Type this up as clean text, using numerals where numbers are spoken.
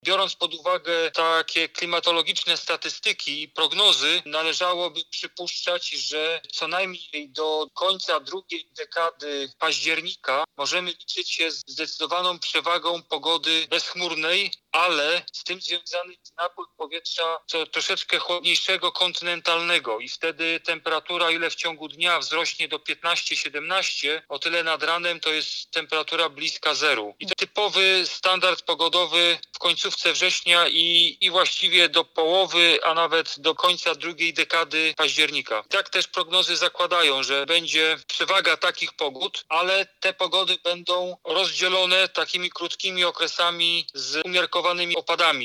Biorąc pod uwagę takie klimatologiczne statystyki i prognozy, należałoby przypuszczać, że co najmniej do końca drugiej dekady października możemy liczyć się z zdecydowaną przewagą pogody bezchmurnej, ale z tym związany jest napływ powietrza troszeczkę chłodniejszego, kontynentalnego i wtedy temperatura, ile w ciągu dnia wzrośnie do 15-17, o tyle nad ranem to jest temperatura bliska zeru. I to typowy standard pogodowy w końcówce września i właściwie do połowy, a nawet do końca drugiej dekady października. Tak też prognozy zakładają, że będzie przewaga takich pogód, ale te pogody będą rozdzielone takimi krótkimi okresami z umiarkowanymi opadami.